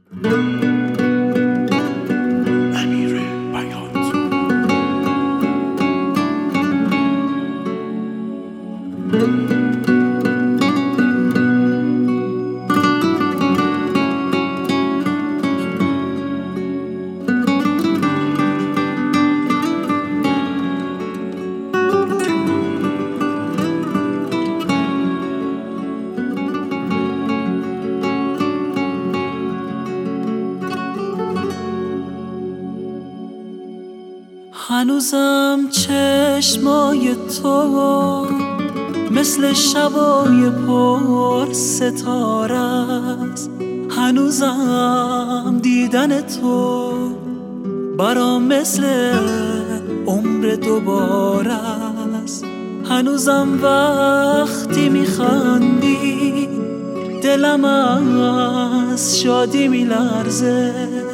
هنوزم چشمای تو مثل شبای پر ستاره است. هنوزم دیدن تو برام مثل عمر دوباره است. هنوزم وقتی میخندی دلم از شادی میلرزه.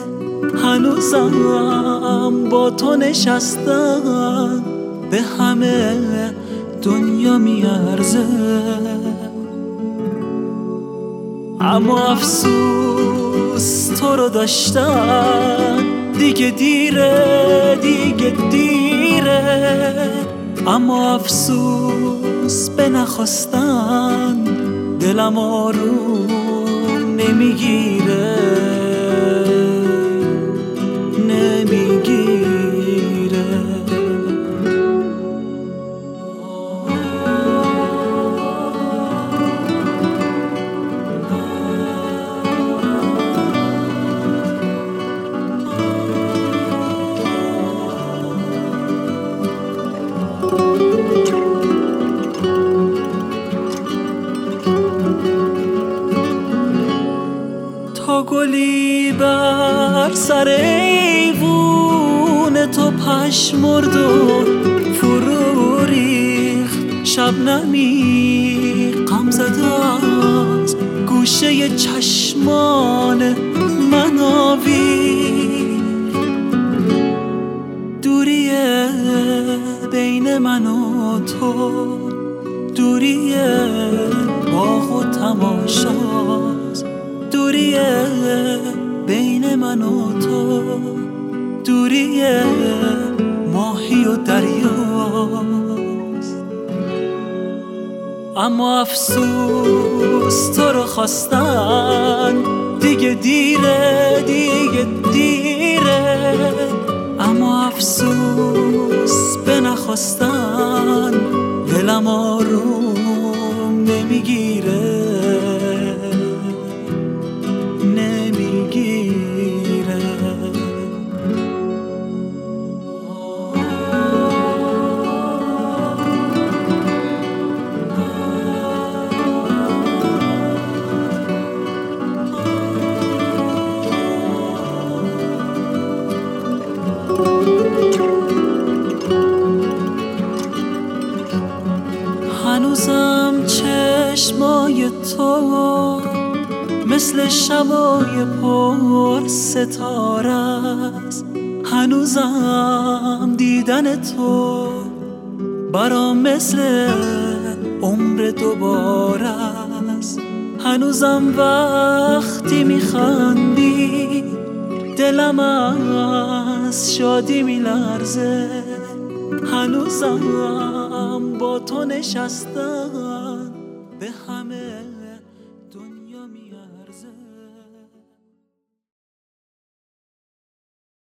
هنوزم با تو نشستم به همه دنیا میارزه. اما افسوس تو رو داشتن دیگه دیره، دیگه دیره. اما افسوس به نخواستن دلم آروم نمیگیره. تا گلی بر سر ایوون تو پشمرد و فرو ریخت. شبنمی غم زده از گوشه چشمان من آویخت. دوریه بین من و تو، دوریه باغ و تماشاست. دوریه بین من و تو، دوریه ماهی و دریاست. اما افسوس تو رو خواستن دیگه دیره، دیگه دیره. اما افسوس به نخواستن دلم آروم نمیگیره. هنوزم چشمای تو مثل شبای پر ستاره است. هنوزم دیدن تو برام مثل عمر دوباره است. هنوزم وقتی میخندی دلم از شادی میلرزه. هنوزم با تو نشستم به همه